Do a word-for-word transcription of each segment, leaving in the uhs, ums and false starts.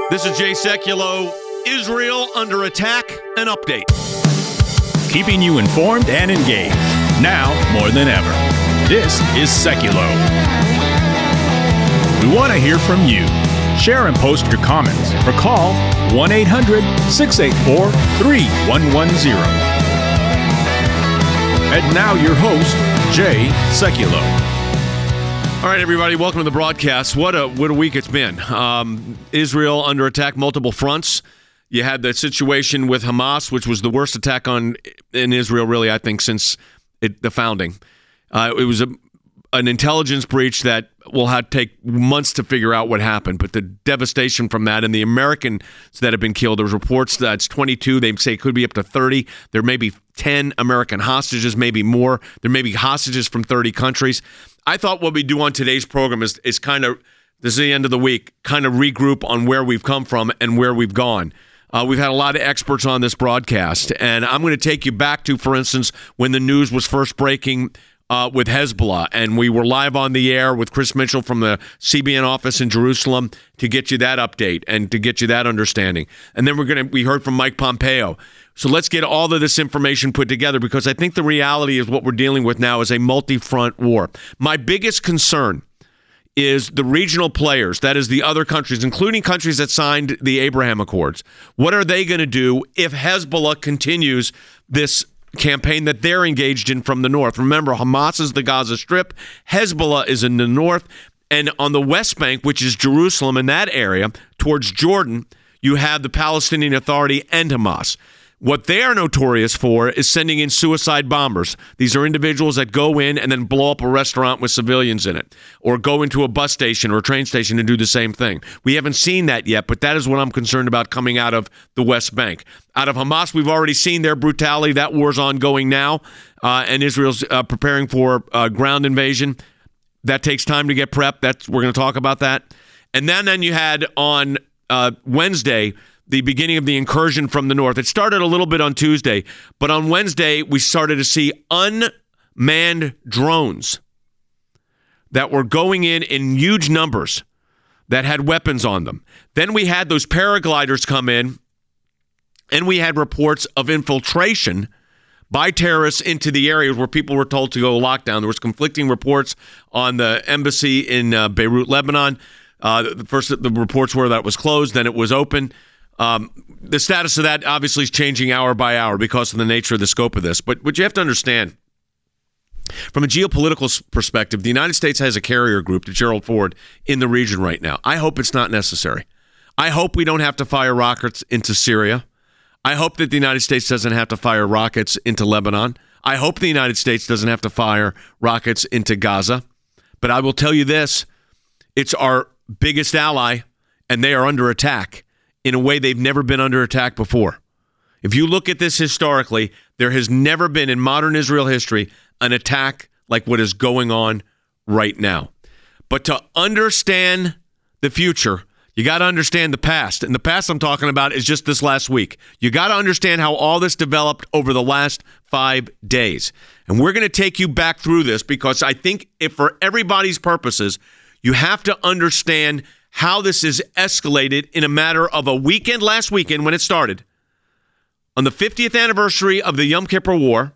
This is Jay Sekulow. Israel under attack, an update. Keeping you informed and engaged, now more than ever. This is Sekulow. We want to hear from you. Share and post your comments or call one eight hundred, six eight four, three one one zero. And now your host, Jay Sekulow. All right, everybody, welcome to the broadcast. What a what a week it's been. Um, Israel under attack, multiple fronts. You had the situation with Hamas, which was the worst attack on in Israel, really, I think, since it, the founding. Uh, it was a, an intelligence breach that will have to take months to figure out what happened. But the devastation from that and the Americans that have been killed, there's reports that it's twenty-two. They say it could be up to thirty. There may be ten American hostages, maybe more. There may be hostages from thirty countries. I thought what we do on today's program is, is kind of, this is the end of the week, kind of regroup on where we've come from and where we've gone. Uh, we've had a lot of experts on this broadcast, and I'm going to take you back to, for instance, when the news was first breaking uh, with Hezbollah, and we were live on the air with Chris Mitchell from the C B N office in Jerusalem to get you that update and to get you that understanding. And then we're going to, we heard from Mike Pompeo. So let's get all of this information put together, because I think the reality is what we're dealing with now is a multi-front war. My biggest concern is the regional players, that is the other countries, including countries that signed the Abraham Accords. What are they going to do if Hezbollah continues this campaign that they're engaged in from the north? Remember, Hamas is the Gaza Strip, Hezbollah is in the north, and on the West Bank, which is Jerusalem in that area, towards Jordan, you have the Palestinian Authority and Hamas. What they are notorious for is sending in suicide bombers. These are individuals that go in and then blow up a restaurant with civilians in it, or go into a bus station or a train station and do the same thing. We haven't seen that yet, but that is what I'm concerned about coming out of the West Bank. Out of Hamas, we've already seen their brutality. That war's ongoing now, uh, and Israel's uh, preparing for uh, ground invasion. That takes time to get prepped. That's, we're going to talk about that. And then, then you had on uh, Wednesday, the beginning of the incursion from the north. It started a little bit on Tuesday, but on Wednesday, we started to see unmanned drones that were going in in huge numbers that had weapons on them. Then we had those paragliders come in, and we had reports of infiltration by terrorists into the areas where people were told to go lockdown. There was conflicting reports on the embassy in uh, Beirut, Lebanon. Uh, the first the reports were that it was closed, then it was open. Um, the status of that obviously is changing hour by hour because of the nature of the scope of this. But what you have to understand, from a geopolitical perspective, the United States has a carrier group, to Gerald Ford, in the region right now. I hope it's not necessary. I hope we don't have to fire rockets into Syria. I hope that the United States doesn't have to fire rockets into Lebanon. I hope the United States doesn't have to fire rockets into Gaza. But I will tell you this, it's our biggest ally, and they are under attack in a way they've never been under attack before. If you look at this historically, there has never been in modern Israel history an attack like what is going on right now. But to understand the future, you got to understand the past. And the past I'm talking about is just this last week. You got to understand how all this developed over the last five days. And we're going to take you back through this, because I think if for everybody's purposes, you have to understand how this is escalated in a matter of a weekend, last weekend when it started, on the fiftieth anniversary of the Yom Kippur War,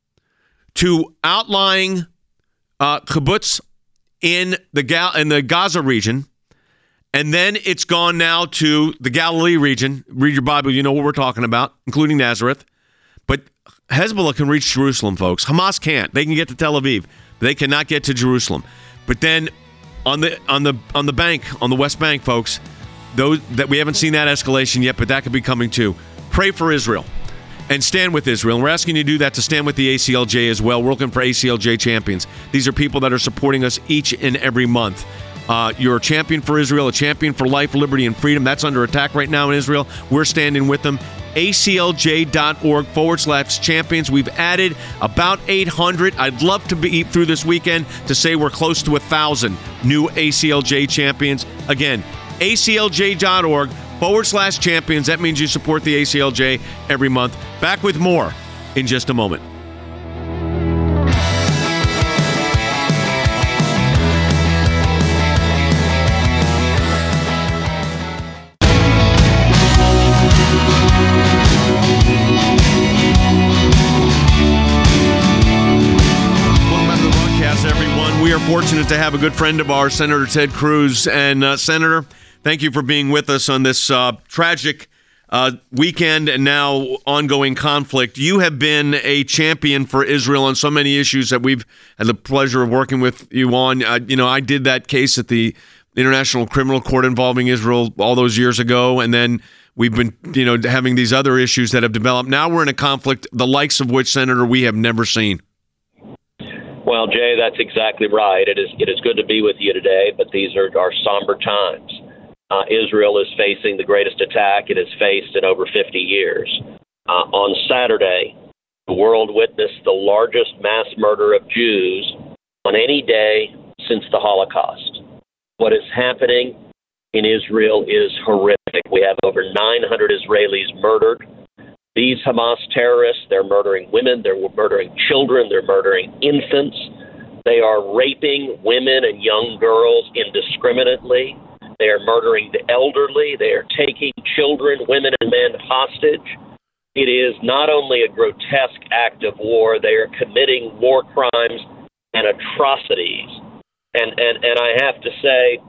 to outlying uh, kibbutz in the Gal- in the Gaza region, and then it's gone now to the Galilee region. Read your Bible, you know what we're talking about, including Nazareth. But Hezbollah can reach Jerusalem, folks. Hamas can't. They can get to Tel Aviv, but they cannot get to Jerusalem. But then On the on the on the bank, on the West Bank, folks, those that we haven't seen that escalation yet, but that could be coming too. Pray for Israel and stand with Israel. And we're asking you to do that, to stand with the A C L J as well. We're looking for A C L J champions. These are people that are supporting us each and every month. Uh, you're a champion for Israel, a champion for life, liberty, and freedom. That's under attack right now in Israel. We're standing with them. A C L J dot org forward slash champions. We've added about eight hundred. I'd love to be through this weekend to say we're close to one thousand new A C L J champions. Again, A C L J dot org forward slash champions. That means you support the A C L J every month. Back with more in just a moment. fortunate to have a good friend of ours, Senator Ted Cruz. And uh, Senator, thank you for being with us on this uh, tragic uh, weekend and now ongoing conflict. You have been a champion for Israel on so many issues that we've had the pleasure of working with you on. Uh, you know, I did that case at the International Criminal Court involving Israel all those years ago, and then we've been, you know, having these other issues that have developed. Now we're in a conflict, the likes of which, Senator, we have never seen. Well, Jay, that's exactly right. It is it is good to be with you today, but these are, are somber times. Uh, Israel is facing the greatest attack it has faced in over fifty years. Uh, on Saturday, the world witnessed the largest mass murder of Jews on any day since the Holocaust. What is happening in Israel is horrific. We have over nine hundred Israelis murdered. These Hamas terrorists, they're murdering women, they're murdering children, they're murdering infants. They are raping women and young girls indiscriminately. They are murdering the elderly. They are taking children, women, and men hostage. It is not only a grotesque act of war, they are committing war crimes and atrocities. And, and, and I have to say,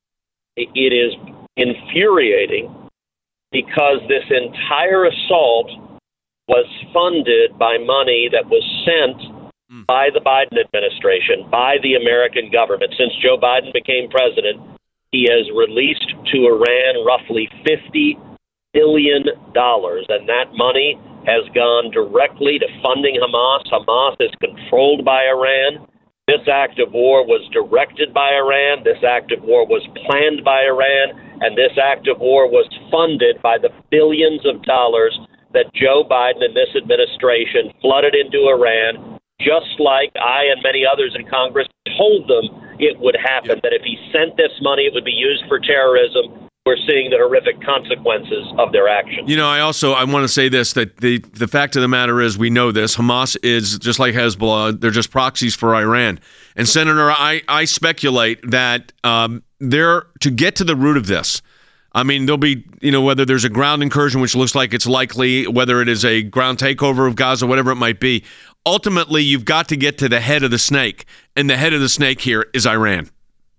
it is infuriating because this entire assault was funded by money that was sent mm. by the Biden administration, by the American government. Since Joe Biden became president, he has released to Iran roughly fifty billion dollars, and that money has gone directly to funding Hamas. Hamas is controlled by Iran. This act of war was directed by Iran. This act of war was planned by Iran. And this act of war was funded by the billions of dollars that Joe Biden and this administration flooded into Iran, just like I and many others in Congress told them it would happen, yeah. that if he sent this money, it would be used for terrorism. We're seeing the horrific consequences of their actions. You know, I also I want to say this, that the, the fact of the matter is we know this. Hamas is, just like Hezbollah, they're just proxies for Iran. And, Senator, I, I speculate that um, they're to get to the root of this. I mean, there'll be, you know, whether there's a ground incursion, which looks like it's likely, whether it is a ground takeover of Gaza, whatever it might be. Ultimately, you've got to get to the head of the snake. And the head of the snake here is Iran.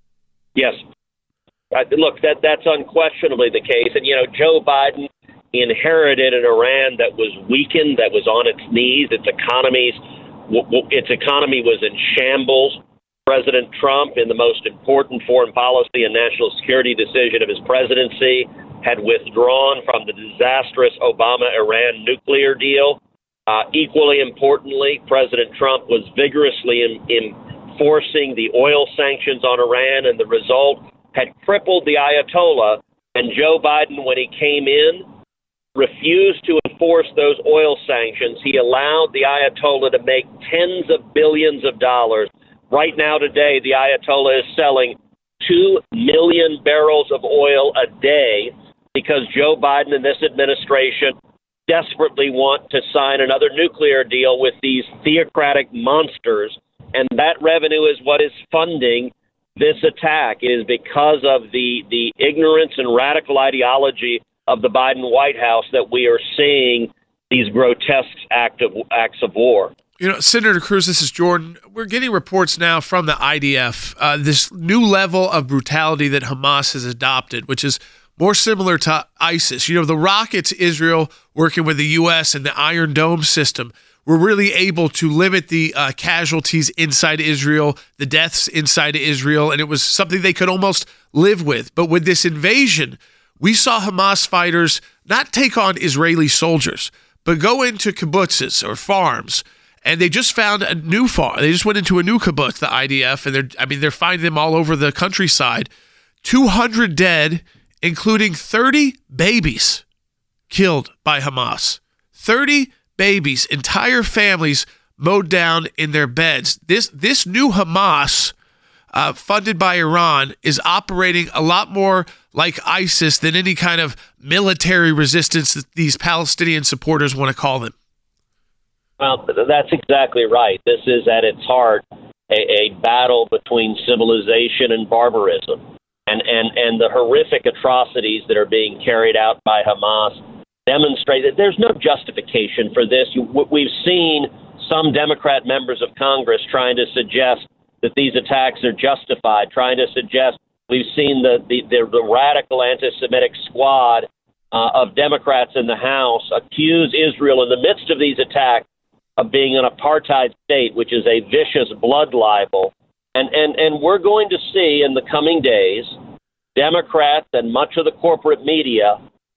Yes. Uh, look, that that's unquestionably the case. And, you know, Joe Biden inherited an Iran that was weakened, that was on its knees. Its economies, w- w- its economy was in shambles. President Trump, in the most important foreign policy and national security decision of his presidency, had withdrawn from the disastrous Obama-Iran nuclear deal. Uh, equally importantly, President Trump was vigorously in, in enforcing the oil sanctions on Iran, and the result had crippled the Ayatollah, and Joe Biden, when he came in, refused to enforce those oil sanctions. He allowed the Ayatollah to make tens of billions of dollars. Right now, today, the Ayatollah is selling two million barrels of oil a day because Joe Biden and this administration desperately want to sign another nuclear deal with these theocratic monsters, and that revenue is what is funding this attack. It is because of the, the ignorance and radical ideology of the Biden White House that we are seeing these grotesque act of, acts of war. You know, Senator Cruz, this is Jordan. We're getting reports now from the I D F, uh, this new level of brutality that Hamas has adopted, which is more similar to ISIS. You know, the rockets Israel working with the U S and the Iron Dome system were really able to limit the uh, casualties inside Israel, the deaths inside Israel, and it was something they could almost live with. But with this invasion, we saw Hamas fighters not take on Israeli soldiers, but go into kibbutzes or farms. And they just found a new farm. They just went into a new kibbutz, the I D F, and they're I mean they're finding them all over the countryside. two hundred dead, including thirty babies killed by Hamas. thirty babies, entire families mowed down in their beds. This this new Hamas, uh, funded by Iran, is operating a lot more like ISIS than any kind of military resistance that these Palestinian supporters want to call them. Well, that's exactly right. This is at its heart a, a battle between civilization and barbarism. And, and, and the horrific atrocities that are being carried out by Hamas demonstrate that there's no justification for this. You, we've seen some Democrat members of Congress trying to suggest that these attacks are justified, trying to suggest we've seen the, the, the, the radical anti-Semitic squad uh, of Democrats in the House accuse Israel in the midst of these attacks of being an apartheid state, which is a vicious blood libel. And, and, and we're going to see in the coming days Democrats and much of the corporate media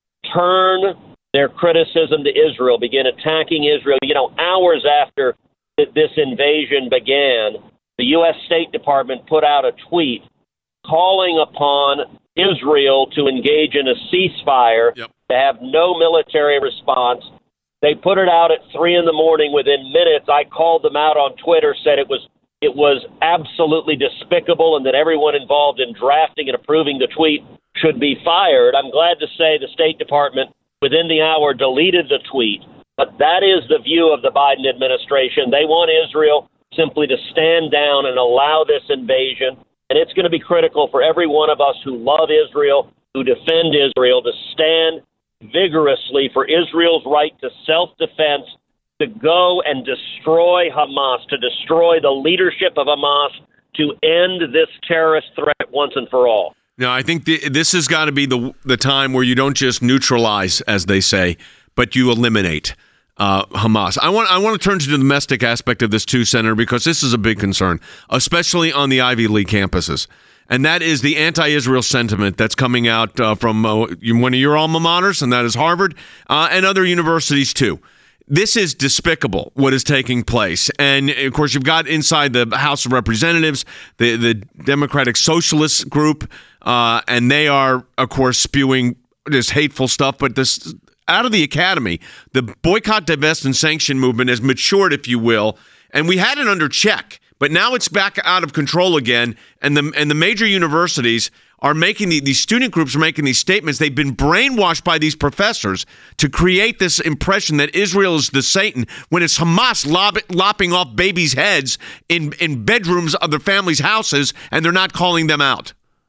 turn their criticism to Israel, begin attacking Israel. You know, hours after this invasion began, the U S State Department put out a tweet calling upon Israel to engage in a ceasefire, yep. to have no military response. They put it out at three in the morning. Within minutes, I called them out on Twitter, said it was it was absolutely despicable and that everyone involved in drafting and approving the tweet should be fired. I'm glad to say the State Department, within the hour, deleted the tweet. But that is the view of the Biden administration. They want Israel simply to stand down and allow this invasion. And it's going to be critical for every one of us who love Israel, who defend Israel, to stand vigorously for Israel's right to self-defense, to go and destroy Hamas, to destroy the leadership of Hamas, to end this terrorist threat once and for all. Now, I think the, this has got to be the the time where you don't just neutralize, as they say, but you eliminate uh, Hamas. I want I want to turn to the domestic aspect of this too, Senator, because this is a big concern, especially on the Ivy League campuses. And that is the anti-Israel sentiment that's coming out uh, from uh, one of your alma maters, and that is Harvard, uh, and other universities too. This is despicable, what is taking place. And, of course, you've got inside the House of Representatives, the, the Democratic Socialist group, uh, and they are, of course, spewing this hateful stuff. But this out of the academy, the boycott, divest, and sanction movement has matured, if you will, and we had it under check. But now it's back out of control again, and the and the major universities are making the, these student groups are making these statements. They've been brainwashed by these professors to create this impression that Israel is the Satan when it's Hamas lob, lopping off babies' heads in, in bedrooms of their families' houses, and they're not calling them out.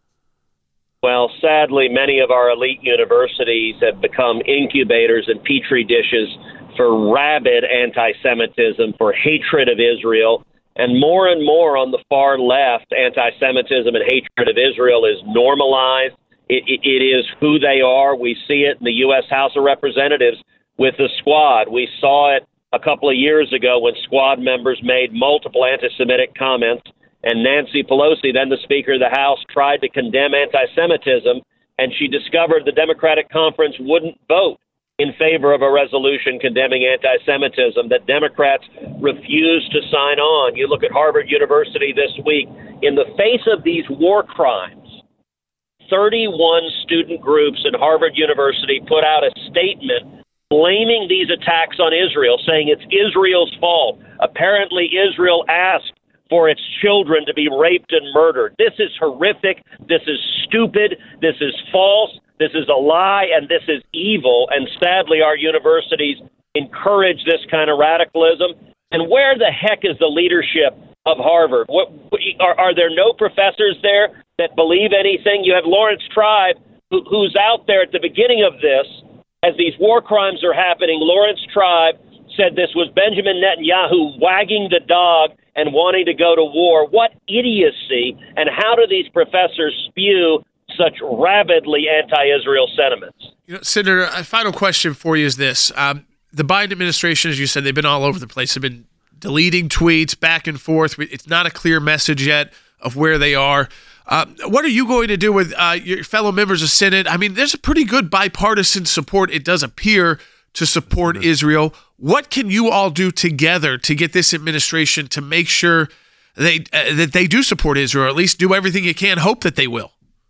Well, sadly, many of our elite universities have become incubators and petri dishes for rabid anti-Semitism, for hatred of Israel. And more and more on the far left, anti-Semitism and hatred of Israel is normalized. It, it, it is who they are. We see it in the U S House of Representatives with the Squad. We saw it a couple of years ago when Squad members made multiple anti-Semitic comments, and Nancy Pelosi, then the Speaker of the House, tried to condemn anti-Semitism, and she discovered the Democratic conference wouldn't vote in favor of a resolution condemning anti-Semitism, that Democrats refused to sign on. You look at Harvard University this week. In the face of these war crimes, thirty-one student groups at Harvard University put out a statement blaming these attacks on Israel, saying it's Israel's fault. Apparently, Israel asked for its children to be raped and murdered. This is horrific. This is stupid. This is false. This is a lie, and this is evil, and sadly our universities encourage this kind of radicalism. And where the heck is the leadership of Harvard? What, are, are there no professors there that believe anything? You have Lawrence Tribe, who, who's out there at the beginning of this, as these war crimes are happening. Lawrence Tribe said this was Benjamin Netanyahu wagging the dog and wanting to go to war. What idiocy, and how do these professors spew such rabidly anti-Israel sentiments? You know, Senator, a final question for you is this. Um, the Biden administration, as you said, they've been all over the place. They've been deleting tweets back and forth. It's not a clear message yet of where they are. Uh, what are you going to do with uh, your fellow members of Senate? I mean, there's a pretty good bipartisan support, it does appear, to support mm-hmm. Israel. What can you all do together to get this administration to make sure they uh, that they do support Israel, or at least do everything you can, hope that they will?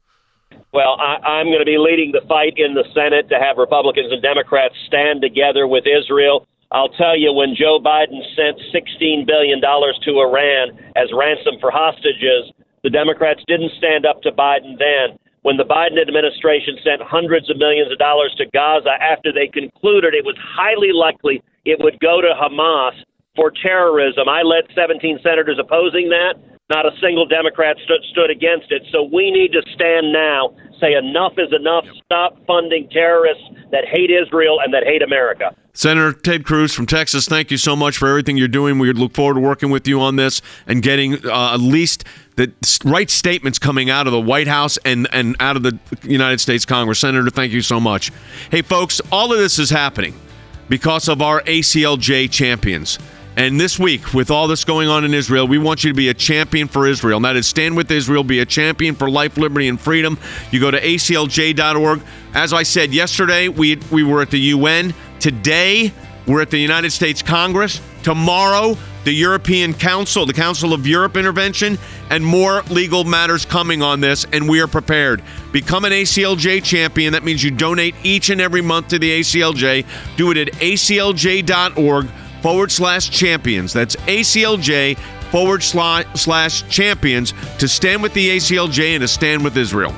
Well, I, I'm going to be leading the fight in the Senate to have Republicans and Democrats stand together with Israel. I'll tell you, when Joe Biden sent sixteen billion dollars to Iran as ransom for hostages, the Democrats didn't stand up to Biden then. When the Biden administration sent hundreds of millions of dollars to Gaza after they concluded it was highly likely it would go to Hamas for terrorism, I led seventeen senators opposing that. Not a single Democrat st- stood against it. So we need to stand now, say enough is enough, stop funding terrorists that hate Israel and that hate America. Senator Ted Cruz from Texas, thank you so much for everything you're doing. We look forward to working with you on this and getting uh, at least the right statements coming out of the White House and, and out of the United States Congress. Senator, thank you so much. Hey, folks, all of this is happening because of our A C L J champions. And this week, with all this going on in Israel, we want you to be a champion for Israel. And that is stand with Israel, be a champion for life, liberty, and freedom. You go to A C L J dot org. As I said yesterday, we we were at the U N. Today, we're at the United States Congress. Tomorrow, the European Council, the Council of Europe intervention, and more legal matters coming on this, and we are prepared. Become an A C L J champion. That means you donate each and every month to the A C L J. Do it at A C L J dot org forward slash champions. That's A C L J forward slash, slash champions to stand with the A C L J and to stand with Israel.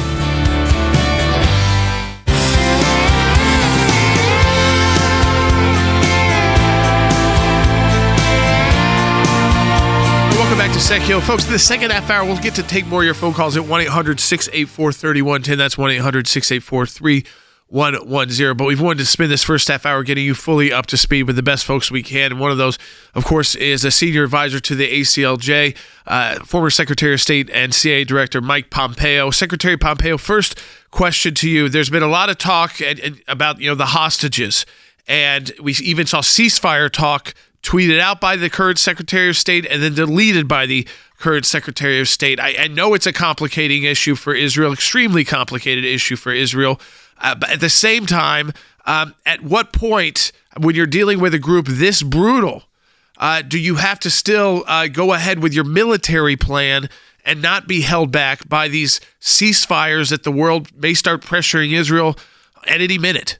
Back to Secchio. Folks, in the second half hour, we'll get to take more of your phone calls at one eight hundred six eight four three one one zero. That's one eight hundred six eight four three one one zero. But we've wanted to spend this first half hour getting you fully up to speed with the best folks we can. And one of those, of course, is a senior advisor to the A C L J, uh, former Secretary of State and C I A Director Mike Pompeo. Secretary Pompeo, first question to you. There's been a lot of talk and, and about, you know, the hostages. And we even saw ceasefire talk tweeted out by the current Secretary of State and then deleted by the current Secretary of State. I, I know it's a complicating issue for Israel, extremely complicated issue for Israel. Uh, but at the same time, um, at what point, when you're dealing with a group this brutal, uh, do you have to still uh, go ahead with your military plan and not be held back by these ceasefires that the world may start pressuring Israel at any minute?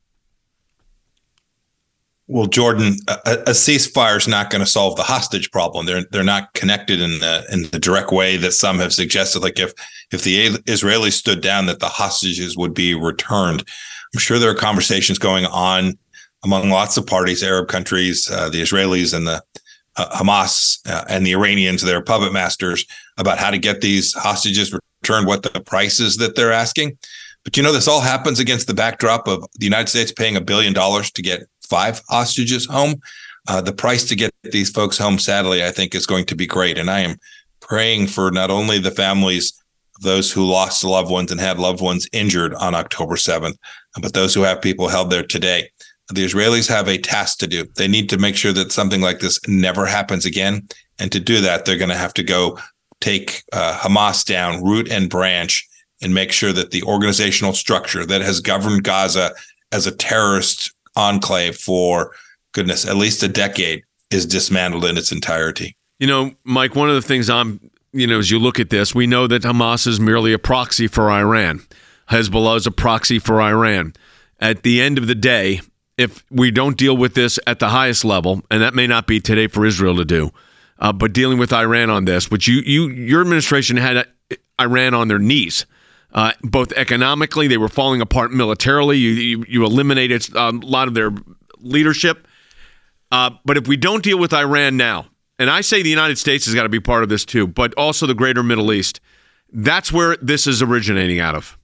Well, Jordan, a, a ceasefire is not going to solve the hostage problem. They're they're not connected in the in the direct way that some have suggested. Like if if the Israelis stood down, that the hostages would be returned. I'm sure there are conversations going on among lots of parties, Arab countries, uh, the Israelis and the uh, Hamas uh, and the Iranians, their puppet masters, about how to get these hostages returned, what the prices that they're asking. But, you know, this all happens against the backdrop of the United States paying a billion dollars to get five hostages home. Uh, the price to get these folks home, sadly, I think is going to be great. And I am praying for not only the families of those who lost loved ones and had loved ones injured on October seventh, but those who have people held there today. The Israelis have a task to do. They need to make sure that something like this never happens again. And to do that, they're going to have to go take uh, Hamas down, root and branch, and make sure that the organizational structure that has governed Gaza as a terrorist enclave for, goodness, at least a decade is dismantled in its entirety. You know, Mike, one of the things I'm, you know, as you look at this, we know that Hamas is merely a proxy for Iran. Hezbollah is a proxy for Iran. At the end of the day, if we don't deal with this at the highest level, and that may not be today for Israel to do, uh, but dealing with Iran on this, which you, you your administration had Iran on their knees. Uh, both economically, they were falling apart militarily. You you, you eliminated a lot of their leadership. Uh, but if we don't deal with Iran now, and I say the United States has got to be part of this too, but also the greater Middle East, that's where this is originating out of.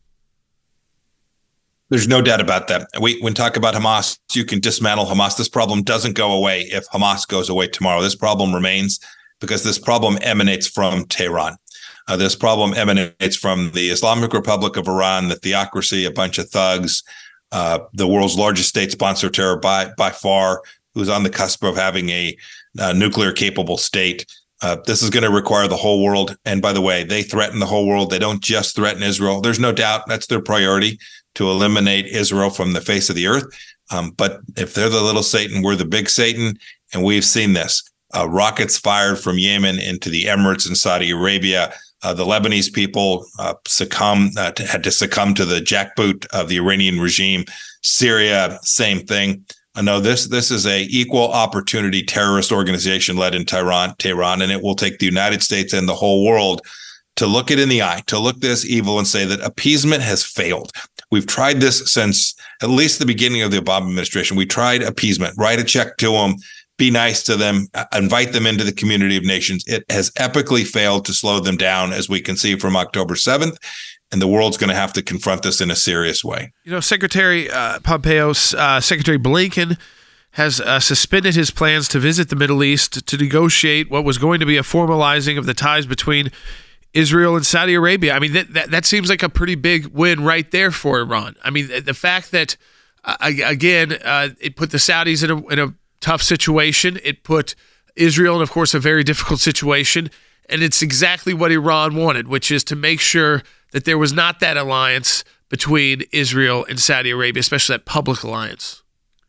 There's no doubt about that. We, when talk about Hamas, you can dismantle Hamas. This problem doesn't go away if Hamas goes away tomorrow. This problem remains because this problem emanates from Tehran. Uh, this problem emanates from the Islamic Republic of Iran, the theocracy, a bunch of thugs, uh, the world's largest state sponsor of terror by by far, who's on the cusp of having a uh, nuclear-capable state. Uh, this is going to require the whole world. And by the way, they threaten the whole world. They don't just threaten Israel. There's no doubt that's their priority, to eliminate Israel from the face of the earth. Um, but if they're the little Satan, we're the big Satan. And we've seen this. Uh, rockets fired from Yemen into the Emirates and Saudi Arabia. Uh, the Lebanese people uh, succumb uh, to, had to succumb to the jackboot of the Iranian regime. Syria, same thing. I know this this is a equal opportunity terrorist organization led in Tehran, Tehran, and it will take the United States and the whole world to look it in the eye, to look this evil and say that appeasement has failed. We've tried this since at least the beginning of the Obama administration. We tried appeasement, write a check to them, be nice to them, invite them into the community of nations. It has epically failed to slow them down, as we can see from October seventh. And the world's going to have to confront this in a serious way. You know, Secretary uh, Pompeo, uh, Secretary Blinken has uh, suspended his plans to visit the Middle East to negotiate what was going to be a formalizing of the ties between Israel and Saudi Arabia. I mean, that that, that seems like a pretty big win right there for Iran. I mean, the fact that, uh, again, uh, it put the Saudis in a, in a tough situation. It put Israel in, of course, a very difficult situation. And it's exactly what Iran wanted, which is to make sure that there was not that alliance between Israel and Saudi Arabia, especially that public alliance.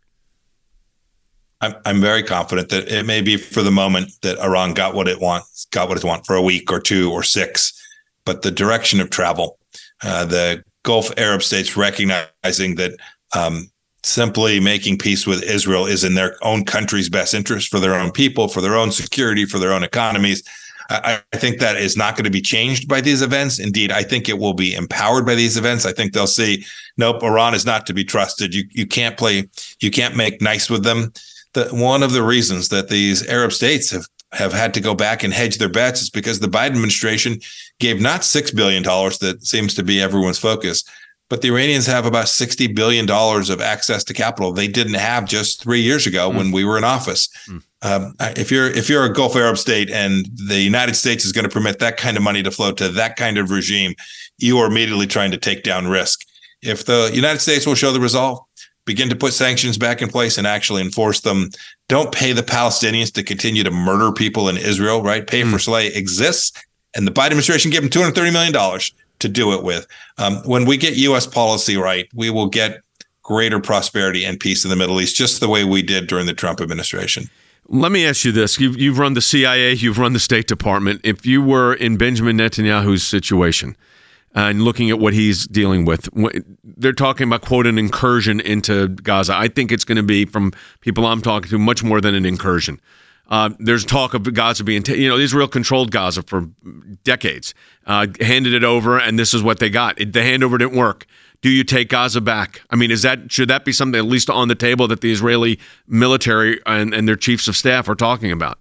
I'm I'm very confident that it may be for the moment that Iran got what it wants, got what it wants for a week or two or six, but the direction of travel, uh, the Gulf Arab states recognizing that um, simply making peace with Israel is in their own country's best interest, for their own people, for their own security, for their own economies. I, I think that is not going to be changed by these events. Indeed, I think it will be empowered by these events. I think they'll see, nope, Iran is not to be trusted. You you can't play, you can't make nice with them. The, one of the reasons that these Arab states have, have had to go back and hedge their bets is because the Biden administration gave not six billion dollars, that seems to be everyone's focus, but the Iranians have about sixty billion dollars of access to capital they didn't have just three years ago mm. when we were in office. Mm. Um, if you're if you're a Gulf Arab state and the United States is going to permit that kind of money to flow to that kind of regime, you are immediately trying to take down risk. If the United States will show the resolve, begin to put sanctions back in place and actually enforce them. Don't pay the Palestinians to continue to murder people in Israel, right? Pay mm. for slay exists. And the Biden administration gave them two hundred thirty million dollars to do it with. Um, when we get U S policy right, we will get greater prosperity and peace in the Middle East, just the way we did during the Trump administration. Let me ask you this. You've, you've run the C I A, you've run the State Department. If you were in Benjamin Netanyahu's situation and looking at what he's dealing with, they're talking about, quote, an incursion into Gaza. I think it's going to be, from people I'm talking to, much more than an incursion. Uh, there's talk of Gaza being, t- you know, Israel controlled Gaza for decades, uh, handed it over, and this is what they got. It, the handover didn't work. Do you take Gaza back? I mean, is that should that be something at least on the table that the Israeli military and, and their chiefs of staff are talking about?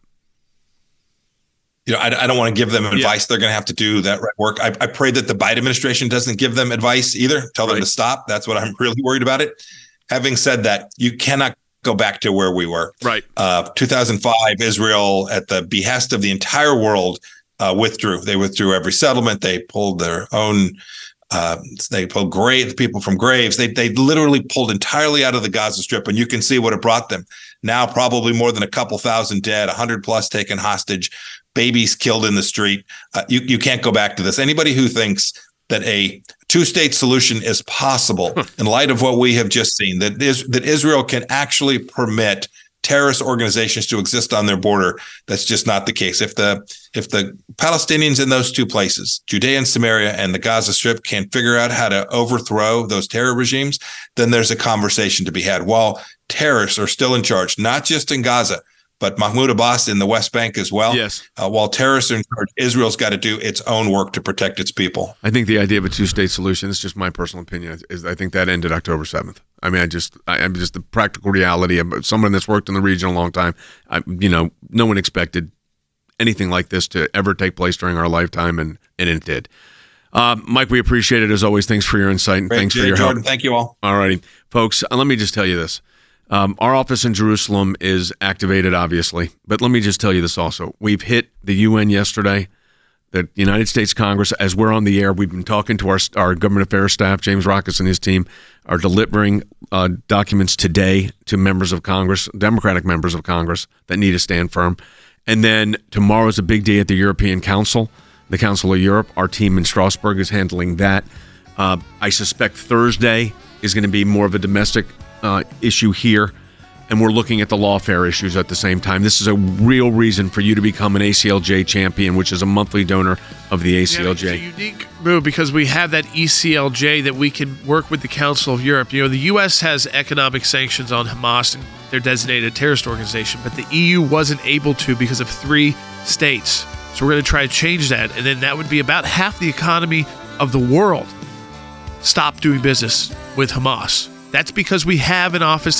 You know, I, I don't want to give them advice. Yeah. They're going to have to do that work. I, I pray that the Biden administration doesn't give them advice either. Tell them right. to stop. That's what I'm really worried about it. Having said that, you cannot go back to where we were. Right. Uh, two thousand five, Israel, at the behest of the entire world, uh, withdrew. They withdrew every settlement. They pulled their own. Uh, they pulled grave people from graves. They they literally pulled entirely out of the Gaza Strip, and you can see what it brought them. Now, probably more than a couple thousand dead, a hundred plus taken hostage, babies killed in the street. Uh, you you can't go back to this. Anybody who thinks that a two-state solution is possible, in light of what we have just seen, that is that Israel can actually permit terrorist organizations to exist on their border, that's just not the case. If the if the Palestinians in those two places, Judea and Samaria and the Gaza Strip, can figure out how to overthrow those terror regimes, then there's a conversation to be had. While terrorists are still in charge, not just in Gaza, but Mahmoud Abbas in the West Bank as well. Yes. Uh, while terrorists are in charge, Israel's got to do its own work to protect its people. I think the idea of a two-state solution, it's just my personal opinion, is I think that ended October seventh. I mean, I just, I, I'm just the practical reality of someone that's worked in the region a long time. I, you know, no one expected anything like this to ever take place during our lifetime, and, and it did. Uh, Mike, we appreciate it as always. Thanks for your insight and Great, thanks Jay, for your Jordan, help. Thank you all. All righty, folks. Uh, let me just tell you this. Um, our office in Jerusalem is activated, obviously, but let me just tell you this also. We've hit the U N yesterday. The United States Congress, as we're on the air, we've been talking to our our government affairs staff. James Rockus and his team are delivering uh, documents today to members of Congress, Democratic members of Congress that need to stand firm. And then tomorrow is a big day at the European Council, the Council of Europe. Our team in Strasbourg is handling that. Uh, I suspect Thursday is going to be more of a domestic uh, issue here, and we're looking at the lawfare issues at the same time. This is a real reason for you to become an A C L J champion, which is a monthly donor of the A C L J. Yeah, it's a unique move because we have that E C L J that we can work with the Council of Europe. You know, the U S has economic sanctions on Hamas, and they're designated a terrorist organization, but the E U wasn't able to because of three states. So we're going to try to change that, and then that would be about half the economy of the world stop doing business with Hamas. That's because we have an office that's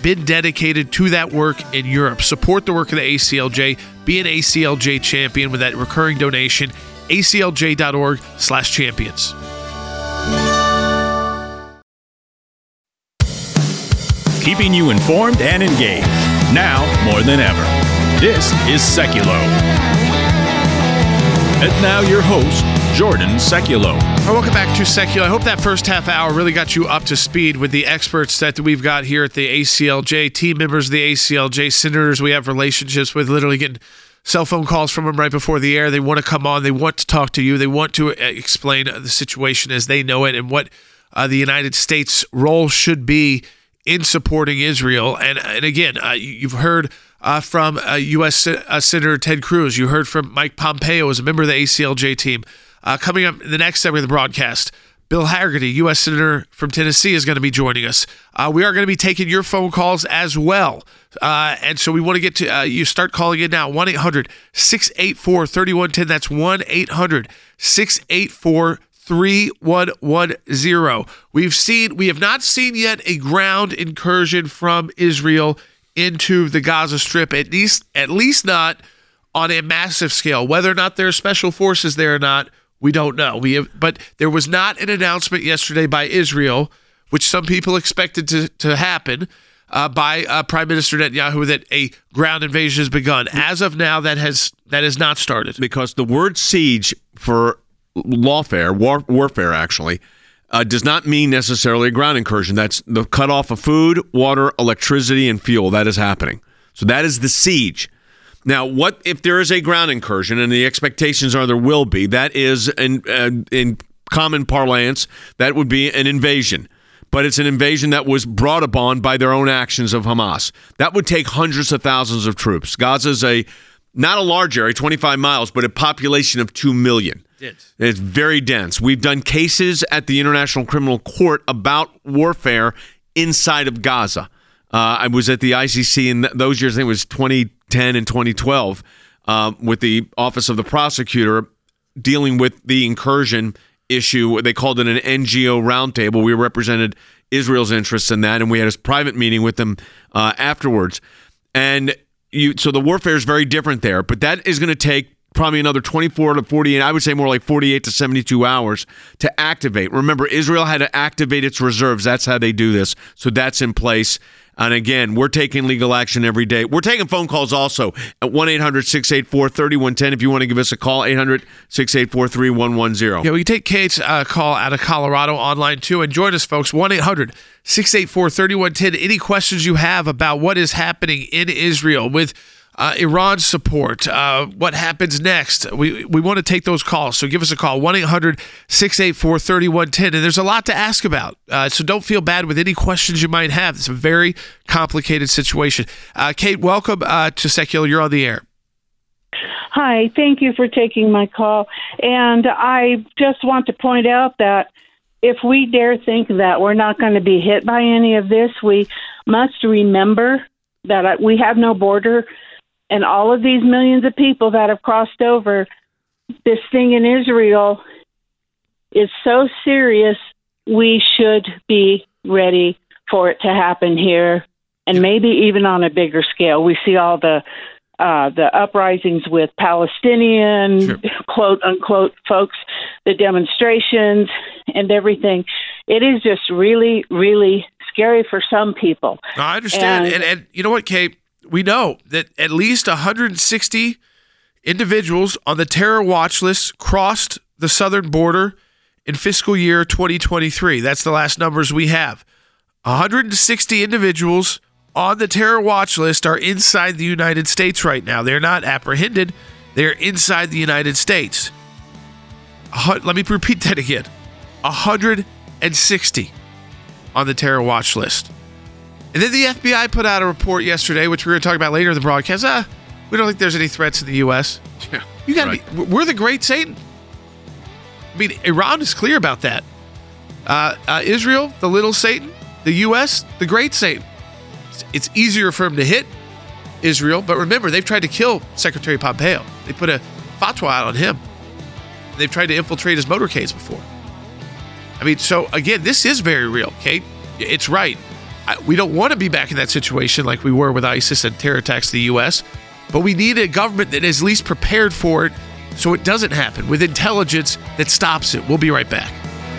been dedicated to that work in Europe. Support the work of the A C L J. Be an A C L J champion with that recurring donation. A C L J dot org slash champions. Keeping you informed and engaged. Now more than ever. This is Seculo. And now your host, Jordan Seculo. Well, welcome back to Seculo. I hope that first half hour really got you up to speed with the experts that we've got here at the A C L J, team members of the A C L J, senators we have relationships with, literally getting cell phone calls from them right before the air. They want to come on. They want to talk to you. They want to explain the situation as they know it and what uh, the United States' role should be in supporting Israel. And, and again, uh, you've heard uh, from uh, U S Uh, Senator Ted Cruz. You heard from Mike Pompeo as a member of the A C L J team. Uh, coming up in the next segment of the broadcast, Bill Hagerty, U S Senator from Tennessee, is going to be joining us. Uh, we are going to be taking your phone calls as well. Uh, and so we want to get to, uh, you start calling in now, one eight hundred six eight four three one one zero. That's one eight hundred six eight four three one one zero. We've seen, we have not seen yet a ground incursion from Israel into the Gaza Strip, at least, at least not on a massive scale. Whether or not there are special forces there or not, we don't know. We have, but there was not an announcement yesterday by Israel, which some people expected to, to happen, uh, by uh, Prime Minister Netanyahu, that a ground invasion has begun. As of now, that has that has not started. Because the word siege for lawfare, war, warfare actually, uh, does not mean necessarily a ground incursion. That's the cutoff of food, water, electricity, and fuel. That is happening. So that is the siege. Now, what if there is a ground incursion, and the expectations are there will be? That is, in, uh, in common parlance, that would be an invasion. But it's an invasion that was brought upon by their own actions of Hamas. That would take hundreds of thousands of troops. Gaza is a not a large area, twenty-five miles, but a population of two million. Dense. It's very dense. We've done cases at the International Criminal Court about warfare inside of Gaza. Uh, I was at the I C C in th- those years, I think it was twenty ten and twenty twelve, uh, with the Office of the Prosecutor dealing with the incursion issue. They called it an N G O roundtable. We represented Israel's interests in that, and we had a private meeting with them uh, afterwards. And you, so the warfare is very different there, but that is going to take probably another twenty-four to forty-eight, I would say more like forty-eight to seventy-two hours to activate. Remember, Israel had to activate its reserves. That's how they do this. So that's in place. And again, we're taking legal action every day. We're taking phone calls also at one eight hundred six eight four three one one zero. If you want to give us a call, eight hundred six eight four three one one zero. Yeah, we can take Kate's uh, call out of Colorado online too. And join us, folks, one eight hundred six eight four three one one zero. Any questions you have about what is happening in Israel with Uh, Iran's support, uh, what happens next? We we want to take those calls, so give us a call, one eight hundred six eight four three one one zero. And there's a lot to ask about, uh, so don't feel bad with any questions you might have. It's a very complicated situation. Uh, Kate, welcome uh, to Secular. You're on the air. Hi, thank you for taking my call. And I just want to point out that if we dare think that we're not going to be hit by any of this, we must remember that we have no border. And all of these millions of people that have crossed over, this thing in Israel is so serious, we should be ready for it to happen here, and maybe even on a bigger scale. We see all the uh, the uprisings with Palestinian, sure. quote unquote, folks, the demonstrations and everything. It is just really, really scary for some people. I understand. And, and, and you know what, Kate? We know that at least one hundred sixty individuals on the terror watch list crossed the southern border in fiscal year twenty twenty-three. That's the last numbers we have. one hundred sixty individuals on the terror watch list are inside the United States right now. They're not apprehended. They're inside the United States. Let me repeat that again. one hundred sixty on the terror watch list. And then the F B I put out a report yesterday, which we're going to talk about later in the broadcast. Ah, we don't think there's any threats in the U S. Yeah, you got to right. be. We're the great Satan. I mean, Iran is clear about that. Uh, uh, Israel, the little Satan. The U S, the great Satan. It's, it's easier for him to hit Israel, but remember, they've tried to kill Secretary Pompeo. They put a fatwa out on him. They've tried to infiltrate his motorcades before. I mean, so again, this is very real, Kate. It's right. I, we don't want to be back in that situation like we were with ISIS and terror attacks to the U S, but we need a government that is at least prepared for it so it doesn't happen, with intelligence that stops it. We'll be right back.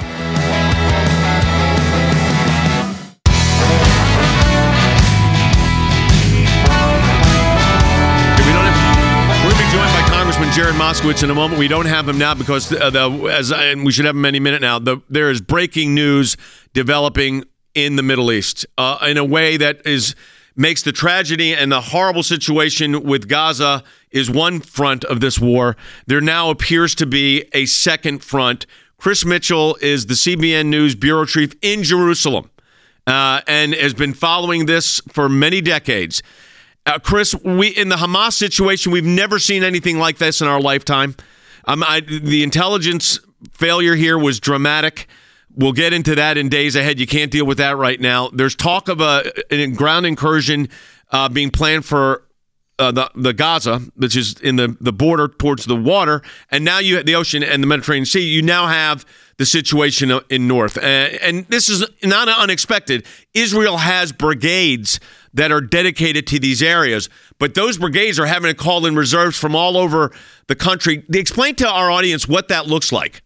Jared Moskowitz in a moment. We don't have him now because the, the as I, and we should have him any minute now. The, there is breaking news developing in the Middle East uh, in a way that is makes the tragedy and the horrible situation with Gaza is one front of this war. There now appears to be a second front. Chris Mitchell is the C B N News bureau chief in Jerusalem uh, and has been following this for many decades. Uh, Chris, we in the Hamas situation, we've never seen anything like this in our lifetime. Um, I, the intelligence failure here was dramatic. We'll get into that in days ahead. You can't deal with that right now. There's talk of a, a ground incursion uh, being planned for uh, the the Gaza, which is in the, the border towards the water, and now you the ocean and the Mediterranean Sea. You now have the situation in north, uh, and this is not unexpected. Israel has brigades that are dedicated to these areas, but those brigades are having to call in reserves from all over the country. Explain to our audience what that looks like.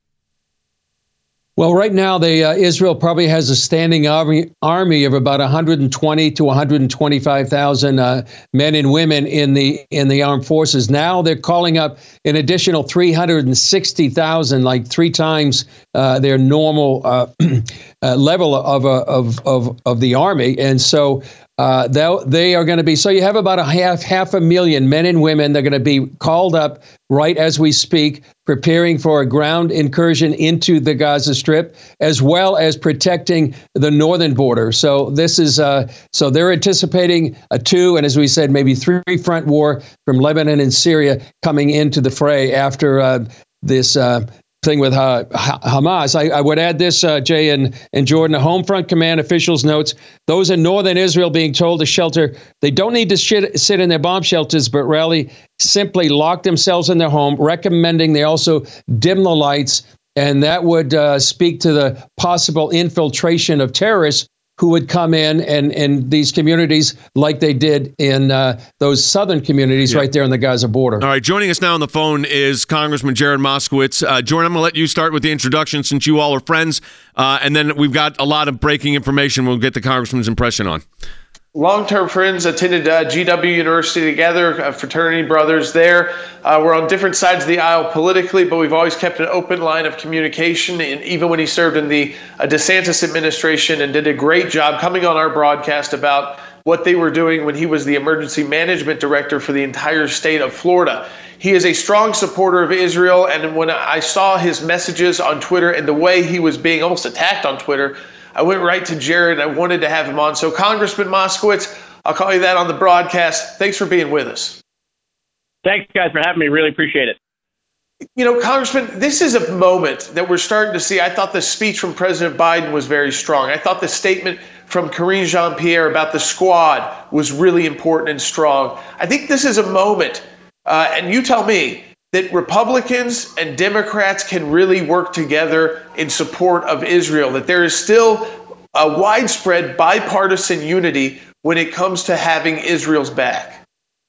Well, right now, they, uh, Israel probably has a standing army, army of about one hundred twenty to one hundred twenty-five thousand uh, men and women in the in the armed forces. Now they're calling up an additional three hundred sixty thousand, like three times uh, their normal uh, uh, level of, uh, of of of the army, and so. Uh, they are going to be, so you have about a half half a million men and women. They're going to be called up right as we speak, preparing for a ground incursion into the Gaza Strip, as well as protecting the northern border. So this is, uh, so they're anticipating a two, and as we said, maybe three front war from Lebanon and Syria coming into the fray after uh, this uh, thing with uh, Hamas. I, I would add this, uh, Jay and, and Jordan, a home front command officials notes, those in northern Israel being told to shelter, they don't need to shit, sit in their bomb shelters, but rally, simply lock themselves in their home, recommending they also dim the lights. And that would uh, speak to the possible infiltration of terrorists who would come in and in these communities like they did in uh, those southern communities yeah. right there on the Gaza border. All right, joining us now on the phone is Congressman Jared Moskowitz. Uh, Jordan, I'm going to let you start with the introduction since you all are friends, uh, and then we've got a lot of breaking information we'll get the Congressman's impression on. Long-term friends, attended uh, G W University together, uh, fraternity brothers there. Uh, we're on different sides of the aisle politically, but we've always kept an open line of communication. And even when he served in the uh, DeSantis administration and did a great job coming on our broadcast about what they were doing when he was the emergency management director for the entire state of Florida. He is a strong supporter of Israel. And when I saw his messages on Twitter and the way he was being almost attacked on Twitter, I went right to Jared. I wanted to have him on. So, Congressman Moskowitz, I'll call you that on the broadcast. Thanks for being with us. Thanks, guys, for having me. Really appreciate it. You know, Congressman, this is a moment that we're starting to see. I thought the speech from President Biden was very strong. I thought the statement from Karine Jean-Pierre about the squad was really important and strong. I think this is a moment, uh, and you tell me, that Republicans and Democrats can really work together in support of Israel, that there is still a widespread bipartisan unity when it comes to having Israel's back.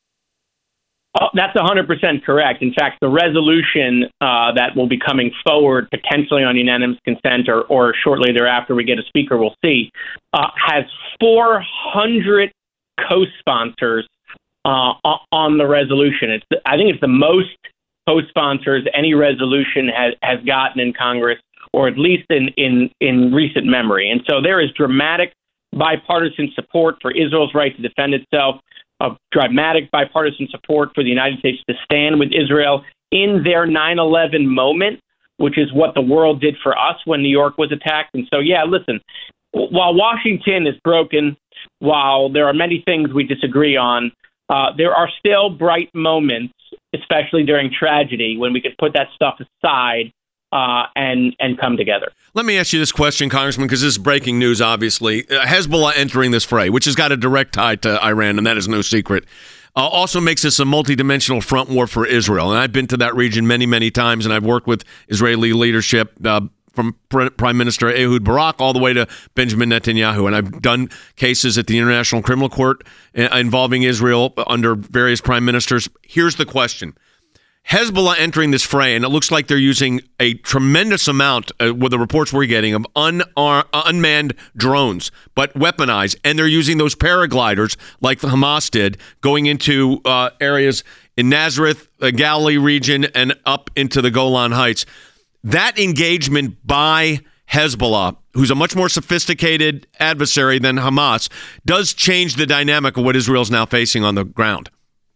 Oh, that's one hundred percent correct. In fact, the resolution uh, that will be coming forward, potentially on unanimous consent or, or shortly thereafter we get a speaker, we'll see, uh, has four hundred co-sponsors uh, on the resolution. It's I think it's the most co-sponsors any resolution has, has gotten in Congress, or at least in, in, in recent memory. And so there is dramatic bipartisan support for Israel's right to defend itself, a dramatic bipartisan support for the United States to stand with Israel in their nine eleven moment, which is what the world did for us when New York was attacked. And so, yeah, listen, while Washington is broken, while there are many things we disagree on, uh, there are still bright moments, especially during tragedy, when we could put that stuff aside uh, and and come together. Let me ask you this question, Congressman, because this is breaking news, obviously. Uh, Hezbollah entering this fray, which has got a direct tie to Iran, and that is no secret, uh, also makes this a multidimensional front war for Israel. And I've been to that region many, many times, and I've worked with Israeli leadership uh, from Prime Minister Ehud Barak all the way to Benjamin Netanyahu. And I've done cases at the International Criminal Court involving Israel under various prime ministers. Here's the question. Hezbollah entering this fray, and it looks like they're using a tremendous amount, uh, with the reports we're getting, of unar- unmanned drones, but weaponized. And they're using those paragliders like the Hamas did, going into uh, areas in Nazareth, the Galilee region, and up into the Golan Heights. That engagement by Hezbollah, who's a much more sophisticated adversary than Hamas, does change the dynamic of what Israel's now facing on the ground.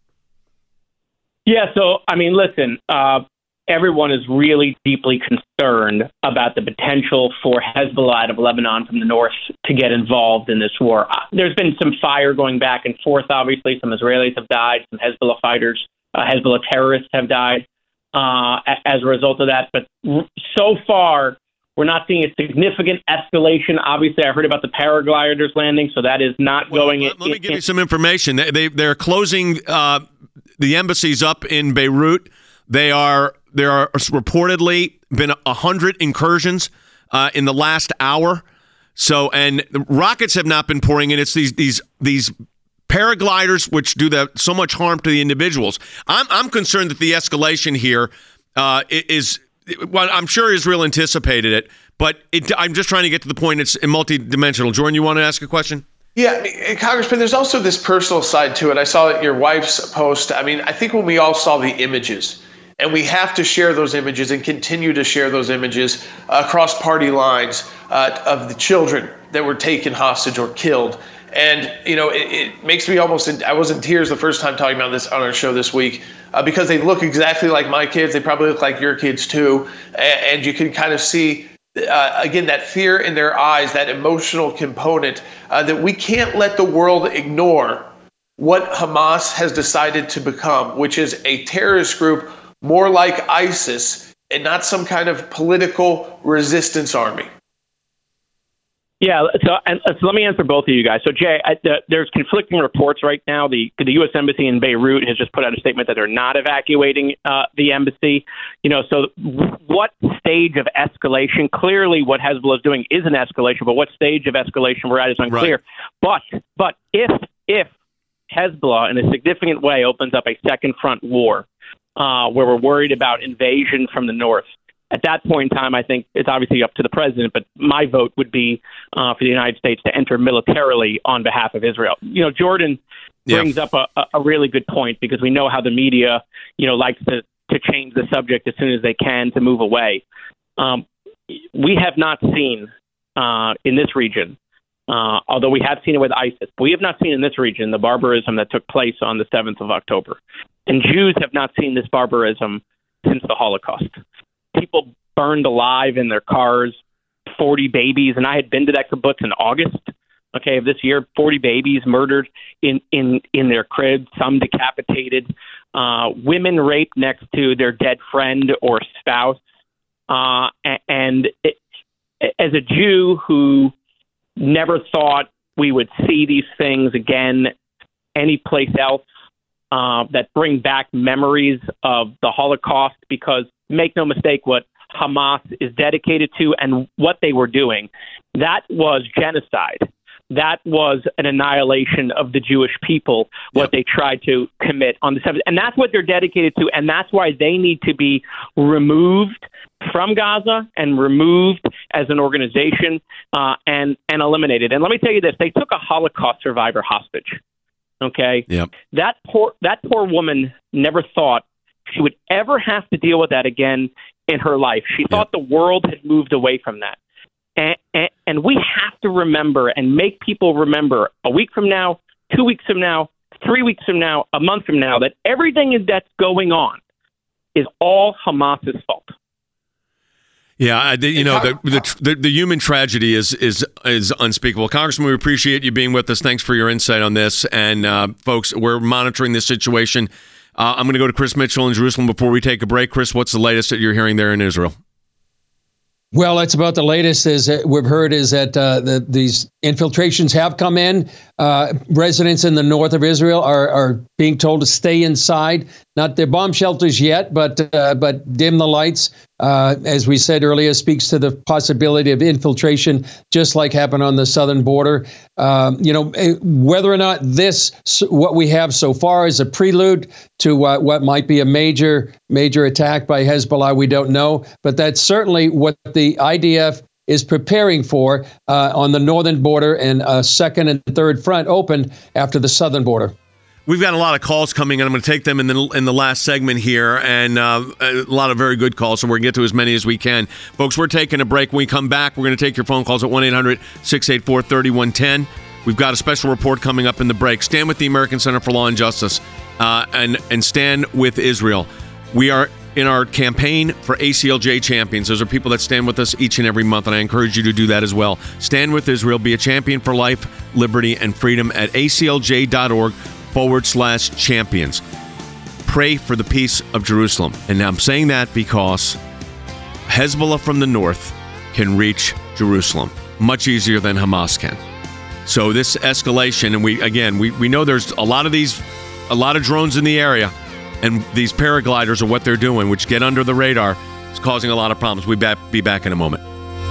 Yeah, so, I mean, listen, uh, everyone is really deeply concerned about the potential for Hezbollah out of Lebanon from the north to get involved in this war. Uh, there's been some fire going back and forth, obviously. Some Israelis have died, some Hezbollah fighters, uh, Hezbollah terrorists have died uh, as a result of that. But so far, we're not seeing a significant escalation. Obviously, I heard about the paragliders landing, so that is not well, going... Let, in, let me in, give you some information. They, they, they're closing... Uh, The embassies up in Beirut. They are there are reportedly been a hundred incursions uh, in the last hour. So, and rockets have not been pouring in. It's these these these paragliders which do that so much harm to the individuals. I'm I'm concerned that the escalation here uh, is. Well, I'm sure Israel anticipated it, but it, I'm just trying to get to the point. It's multidimensional. Jordan, you want to ask a question? Yeah, I mean, Congressman, there's also this personal side to it. I saw your wife's post. I mean, I think when we all saw the images, and we have to share those images and continue to share those images across party lines uh, of the children that were taken hostage or killed. And, you know, it, it makes me almost, in, I was in tears the first time talking about this on our show this week uh, because they look exactly like my kids. They probably look like your kids too. And, and you can kind of see Uh, again, that fear in their eyes, that emotional component, uh, that we can't let the world ignore what Hamas has decided to become, which is a terrorist group more like ISIS and not some kind of political resistance army. Yeah, so, and, so let me answer both of you guys. So, Jay, I, the, there's conflicting reports right now. The the U S Embassy in Beirut has just put out a statement that they're not evacuating uh, the embassy. You know, so what stage of escalation? Clearly, what Hezbollah is doing is an escalation, but what stage of escalation we're at is unclear. Right. But but if if Hezbollah, in a significant way, opens up a second front war, uh, where we're worried about invasion from the north, at that point in time, I think it's obviously up to the president, but my vote would be uh, for the United States to enter militarily on behalf of Israel. You know, Jordan brings yeah. up a, a really good point because we know how the media, you know, likes to, to change the subject as soon as they can to move away. Um, we have not seen uh, in this region, uh, although we have seen it with ISIS, but we have not seen in this region the barbarism that took place on the seventh of October. And Jews have not seen this barbarism since the Holocaust. People burned alive in their cars, forty babies, and I had been to that kibbutz in August, okay, of this year, forty babies murdered in, in, in their cribs, some decapitated, uh, women raped next to their dead friend or spouse. Uh, and it, as a Jew who never thought we would see these things again anyplace else, uh, that bring back memories of the Holocaust, because make no mistake, what Hamas is dedicated to and what they were doing, that was genocide. That was an annihilation of the Jewish people, what yep. they tried to commit on the seventh. And that's what they're dedicated to, and that's why they need to be removed from Gaza and removed as an organization uh, and, and eliminated. And let me tell you this, they took a Holocaust survivor hostage. Okay? Yep. That poor that poor woman never thought she would ever have to deal with that again in her life. She yep. thought the world had moved away from that. And, and, and we have to remember and make people remember a week from now, two weeks from now, three weeks from now, a month from now, that everything that's going on is all Hamas's fault. Yeah, I, you know, the, the the the human tragedy is is is unspeakable. Congressman, we appreciate you being with us. Thanks for your insight on this. And uh, folks, we're monitoring this situation. Uh, I'm going to go to Chris Mitchell in Jerusalem before we take a break. Chris, what's the latest that you're hearing there in Israel? Well, that's about the latest is that we've heard is that uh, the, these infiltrations have come in. Uh, residents in the north of Israel are, are being told to stay inside. Not their bomb shelters yet, but uh, but dim the lights uh, as we said earlier, speaks to the possibility of infiltration, just like happened on the southern border. Um, you know, whether or not this, what we have so far, is a prelude to uh, what might be a major, major attack by Hezbollah, we don't know. But that's certainly what the I D F is preparing for uh, on the northern border, and a second and third front opened after the southern border. We've got a lot of calls coming in. I'm going to take them in the in the last segment here, and uh, a lot of very good calls, so we're going to get to as many as we can. Folks, we're taking a break. When we come back, we're going to take your phone calls at one eight hundred six eight four three one one zero. We've got a special report coming up in the break. Stand with the American Center for Law and Justice, uh, and, and stand with Israel. We are in our campaign for A C L J champions. Those are people that stand with us each and every month, and I encourage you to do that as well. Stand with Israel. Be a champion for life, liberty, and freedom at A C L J dot org. forward slash champions. Pray for the peace of Jerusalem. And I'm saying that because Hezbollah from the north can reach Jerusalem much easier than Hamas can. So this escalation, and we again, we, we know there's a lot of these, a lot of drones in the area, and these paragliders are what they're doing, which get under the radar. It's causing a lot of problems. We'll back, be back in a moment.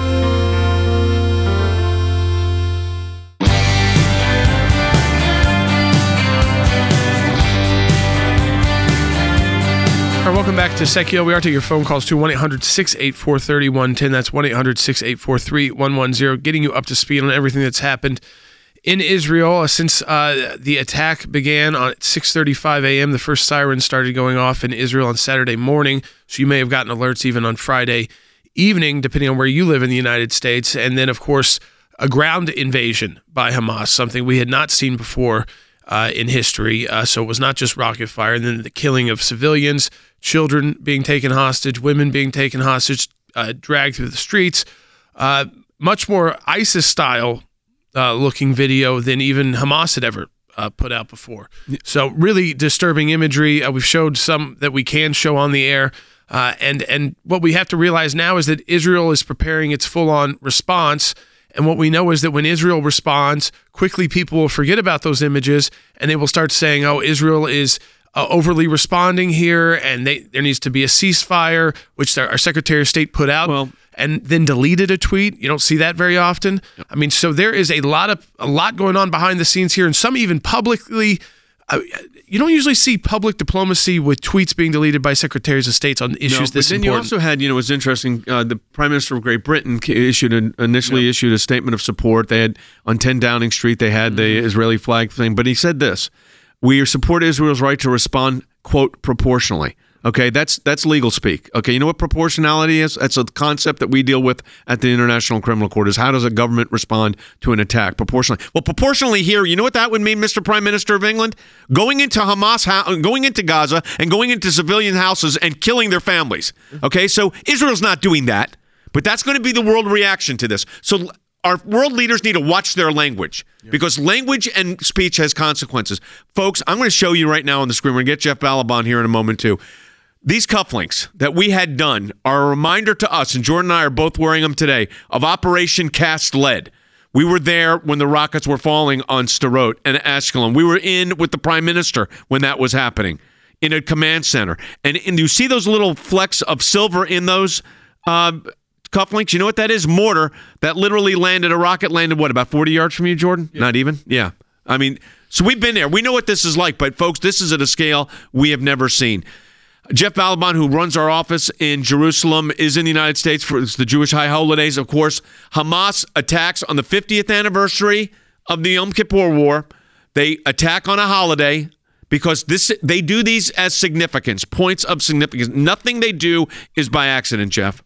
All right, welcome back to Secular. We are taking your phone calls to one eight hundred six eight four three one one zero. That's one eight hundred six eight four three one one zero, getting you up to speed on everything that's happened in Israel since uh, the attack began on six thirty-five a.m. The first siren started going off in Israel on Saturday morning, so you may have gotten alerts even on Friday evening, depending on where you live in the United States. And then, of course, a ground invasion by Hamas, something we had not seen before uh, in history. Uh, so it was not just rocket fire, and then the killing of civilians, children being taken hostage, women being taken hostage, uh, dragged through the streets. Uh, much more ISIS-style uh, looking video than even Hamas had ever uh, put out before. So really disturbing imagery. Uh, we've showed some that we can show on the air. Uh, and, and what we have to realize now is that Israel is preparing its full-on response. And what we know is that when Israel responds, quickly people will forget about those images, and they will start saying, oh, Israel is Uh, overly responding here, and they, there needs to be a ceasefire, which our Secretary of State put out, well, and then deleted a tweet. You don't see that very often. Yep. I mean, so there is a lot of a lot going on behind the scenes here, and some even publicly. Uh, you don't usually see public diplomacy with tweets being deleted by secretaries of state on issues no, this but then important. You also had, you know, it was interesting. Uh, the Prime Minister of Great Britain issued an, initially yep. issued a statement of support. They had on ten Downing Street. They had mm-hmm. the Israeli flag thing, but he said this. We support Israel's right to respond, quote, proportionally. Okay, that's that's legal speak. Okay, you know what proportionality is? That's a concept that we deal with at the International Criminal Court, is how does a government respond to an attack proportionally? Well, proportionally here, you know what that would mean, Mister Prime Minister of England? Going into Hamas, going into Gaza and going into civilian houses and killing their families. Okay, so Israel's not doing that, but that's going to be the world reaction to this. So our world leaders need to watch their language, because language and speech has consequences. Folks, I'm going to show you right now on the screen. We're going to get Jeff Balaban here in a moment, too. These cufflinks that we had done are a reminder to us, and Jordan and I are both wearing them today, of Operation Cast Lead. We were there when the rockets were falling on Sderot and Ashkelon. We were in with the Prime Minister when that was happening in a command center. And, and you see those little flecks of silver in those uh cufflinks? You know what that is? Mortar that literally landed, a rocket landed, what, about forty yards from you, Jordan? Yeah. Not even? Yeah. I mean, so we've been there. We know what this is like, but folks, this is at a scale we have never seen. Jeff Balaban, who runs our office in Jerusalem, is in the United States for the Jewish high holidays. Of course, Hamas attacks on the fiftieth anniversary of the Yom Kippur War. They attack on a holiday because this they do these as significance, points of significance. Nothing they do is by accident, Jeff.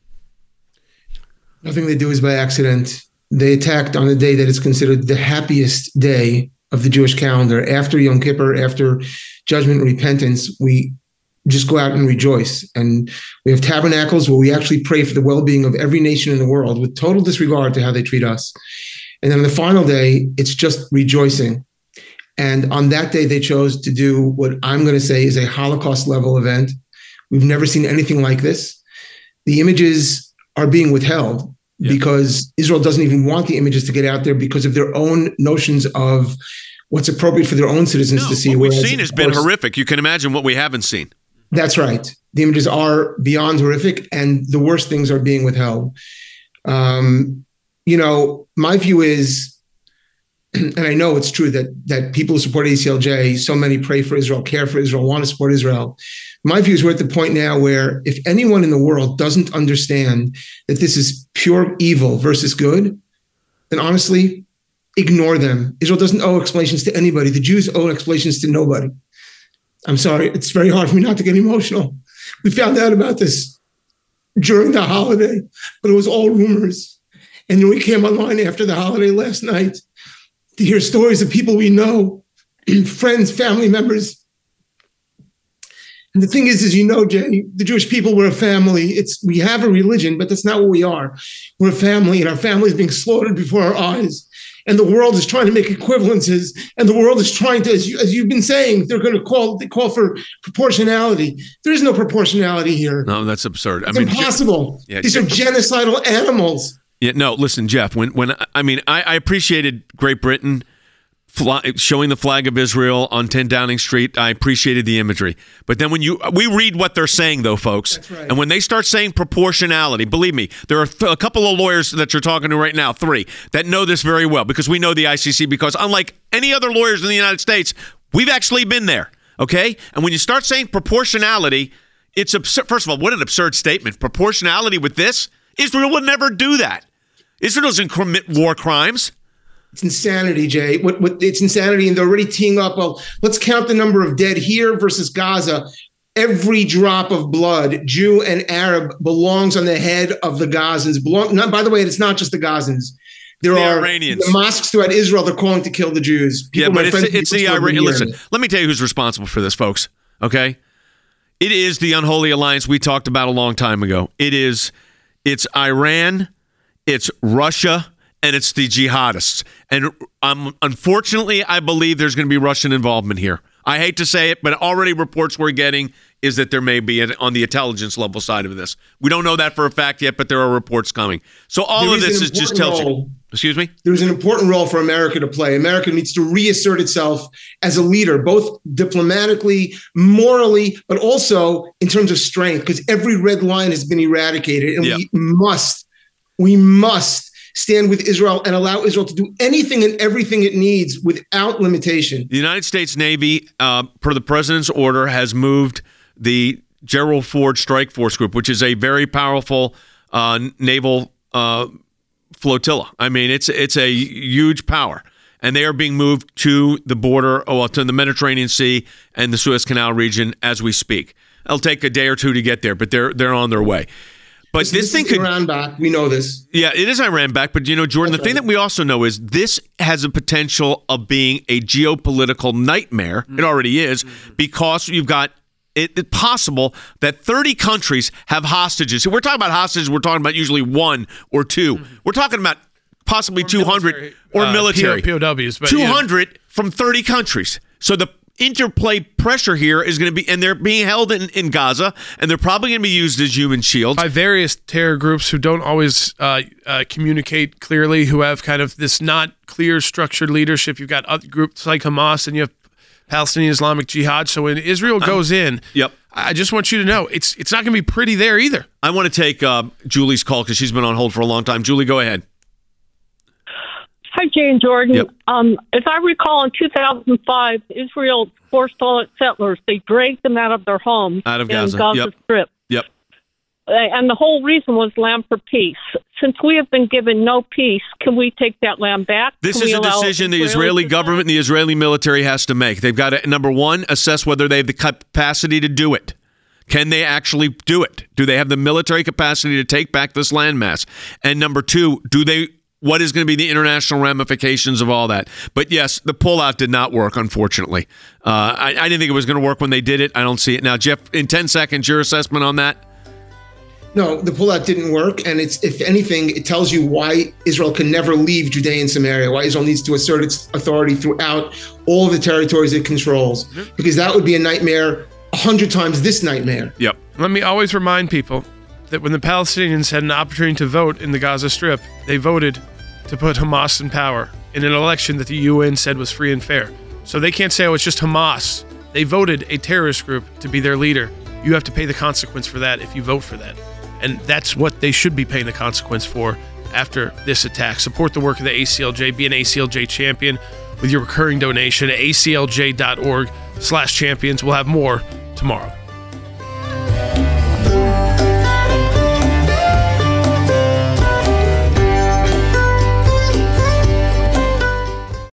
Nothing they do is by accident. They attacked on a day that is considered the happiest day of the Jewish calendar. After Yom Kippur, after judgment and repentance, we just go out and rejoice. And we have tabernacles where we actually pray for the well-being of every nation in the world with total disregard to how they treat us. And then on the final day, it's just rejoicing. And on that day, they chose to do what I'm going to say is a Holocaust-level event. We've never seen anything like this. The images are being withheld yeah. because Israel doesn't even want the images to get out there because of their own notions of what's appropriate for their own citizens no, to see. What we've seen has been horrific. You can imagine what we haven't seen. That's right. The images are beyond horrific, and the worst things are being withheld. Um, you know, my view is, and I know it's true that that people who support A C L J, so many pray for Israel, care for Israel, want to support Israel. My view is we're at the point now where if anyone in the world doesn't understand that this is pure evil versus good, then honestly, ignore them. Israel doesn't owe explanations to anybody. The Jews owe explanations to nobody. I'm sorry. It's very hard for me not to get emotional. We found out about this during the holiday, but it was all rumors. And then we came online after the holiday last night to hear stories of people we know, friends, family members. And the thing is, as you know, Jay, the Jewish people, we're a family. It's we have a religion, but that's not what we are. We're a family, and our family is being slaughtered before our eyes. And the world is trying to make equivalences, and the world is trying to, as, you, as you've been saying, they're going to call they call for proportionality. There is no proportionality here. No, that's absurd. It's I mean, impossible. Yeah, These are genocidal animals. Yeah, no, listen, Jeff, when, when I mean, I, I appreciated Great Britain fly, showing the flag of Israel on ten Downing Street. I appreciated the imagery. But then when you, we read what they're saying, though, folks. That's right. And when they start saying proportionality, believe me, there are a couple of lawyers that you're talking to right now, three, that know this very well because we know the I C C because unlike any other lawyers in the United States, we've actually been there, okay? And when you start saying proportionality, it's absurd. First of all, what an absurd statement. Proportionality with this? Israel would never do that. Israel doesn't commit war crimes. It's insanity, Jay. What, what, it's insanity, and they're already teeing up. Well, let's count the number of dead here versus Gaza. Every drop of blood, Jew and Arab, belongs on the head of the Gazans. Belong. Not, by the way, it's not just the Gazans. There the are Iranians. The mosques throughout Israel. They're calling to kill the Jews. People, yeah, but my it's, it's the Iranians. Listen, let me tell you who's responsible for this, folks. Okay, it is the unholy alliance we talked about a long time ago. It is. It's Iran. It's Russia, and it's the jihadists. And um, unfortunately, I believe there's going to be Russian involvement here. I hate to say it, but already reports we're getting is that there may be on the intelligence level side of this. We don't know that for a fact yet, but there are reports coming. So all There of is this an is just important tells you. role. Excuse me? There's an important role for America to play. America needs to reassert itself as a leader, both diplomatically, morally, but also in terms of strength, because every red line has been eradicated, and Yeah. we must, we must stand with Israel and allow Israel to do anything and everything it needs without limitation. The United States Navy, uh, per the president's order, has moved the Gerald Ford Strike Force Group, which is a very powerful uh, naval uh, flotilla. I mean, it's it's a huge power, and they are being moved to the border, oh, to the Mediterranean Sea and the Suez Canal region as we speak. It'll take a day or two to get there, but they're they're on their way. But this, this thing is could Iran back. We know this. Yeah, it is Iran back, but you know, Jordan, That's the thing right. that we also know is this has a potential of being a geopolitical nightmare. Mm-hmm. It already is, mm-hmm. because you've got it, it possible that thirty countries have hostages. So we're talking about hostages, we're talking about usually one or two. Mm-hmm. We're talking about possibly or two hundred military, or uh, military. P O Ws. But two hundred yeah. from thirty countries. So the interplay pressure here is going to be, and they're being held in, in Gaza, and they're probably going to be used as human shields. By various terror groups who don't always uh, uh, communicate clearly, who have kind of this not clear structured leadership. You've got other groups like Hamas, and you have Palestinian Islamic Jihad. So when Israel goes in, yep. I just want you to know it's it's not going to be pretty there either. I want to take uh, Julie's call because she's been on hold for a long time. Julie, go ahead. Hi, Jane Jordan. Yep. Um, as I recall, in two thousand five, Israel forced all its settlers. They dragged them out of their homes out of in Gaza, Gaza yep. Strip. Yep. And the whole reason was land for peace. Since we have been given no peace, can we take that land back? This Can is we a allow decision the Israelis Israeli to government and the Israeli military has to make. They've got to, number one, assess whether they have the capacity to do it. Can they actually do it? Do they have the military capacity to take back this landmass? And number two, do they? What is going to be the international ramifications of all that? But yes, the pullout did not work, unfortunately. Uh, I, I didn't think it was going to work when they did it. I don't see it now. Jeff, in ten seconds, your assessment on that? No, the pullout didn't work, and it's, if anything, it tells you why Israel can never leave Judea and Samaria, why Israel needs to assert its authority throughout all the territories it controls, mm-hmm. because that would be a nightmare a hundred times this nightmare. Yep. Let me always remind people that when the Palestinians had an opportunity to vote in the Gaza Strip, they voted to put Hamas in power in an election that the U N said was free and fair. So they can't say, oh, it's just Hamas. They voted a terrorist group to be their leader. you have to pay the consequence for that if you vote for that. And that's what they should be paying the consequence for after this attack. Support the work of the A C L J. Be an A C L J champion with your recurring donation at A C L J dot org slash champions. We'll have more tomorrow.